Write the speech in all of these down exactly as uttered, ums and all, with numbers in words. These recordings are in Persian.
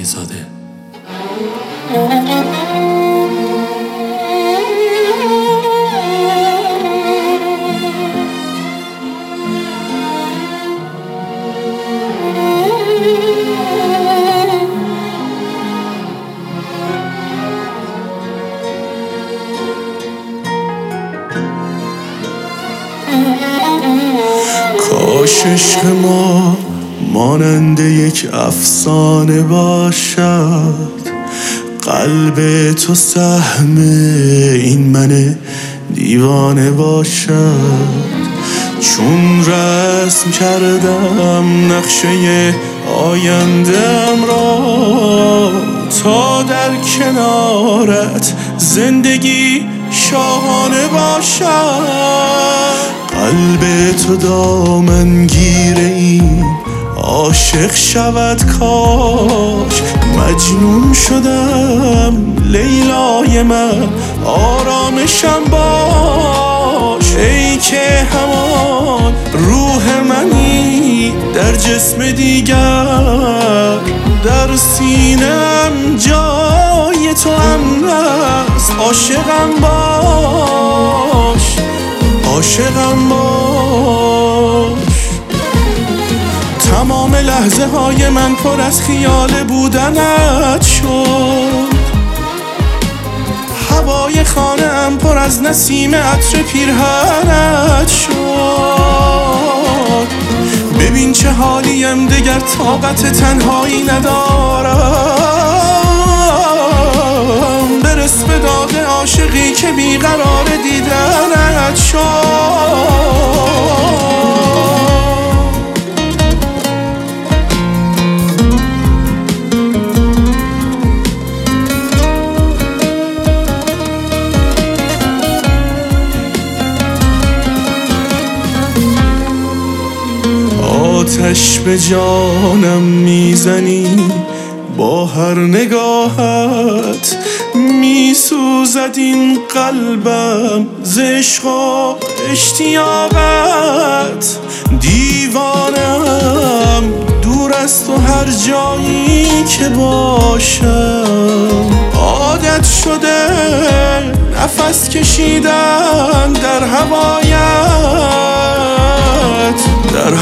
علیزاده. کاش عشق ما مانند یک افسانه باشد، قلب تو سهم این من دیوانه باشد. چون رسم کردم نقشه آینده‌ام را، تا در کنارت زندگی شاهانه باشد. قلب تو دامنگیر این عاشق شود، کاش مجنون شدم لیلای من آرامشم باش. ای که همان روح منی در جسم دیگر، در سینم جای تو امن است. عاشقم باش، عاشقم باش. تمام لحظه های من پر از خیال بودنت شد، هوای خانه ام پر از نسیم عطر پیرهنت شد. ببین چه حالیم دگر طاقت تنهایی ندارم، برس به داد عاشقی که بیقرار دیدنت شد. آتش به جانم میزنی با هر نگاهت، میسوزد این قلبم ز عشق و اشتیاقت. دیوانم دور از تو هر جایی که باشم، عادت شده نفس کشیدن در هوایت، در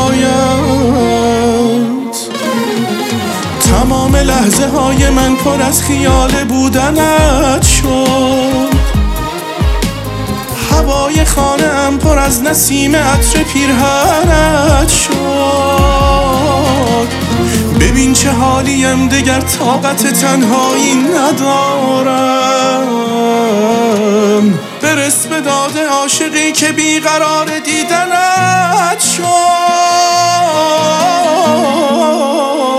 هوایت. تمام لحظه های من پر از خیال بودنت شد، هوای خانه ام پر از نسیم عطر پیرهنت شد. ببین چه حالیم دگر طاقت تنهایی ندارم، برس به داد عاشقی که بیقرار دیدنت شد.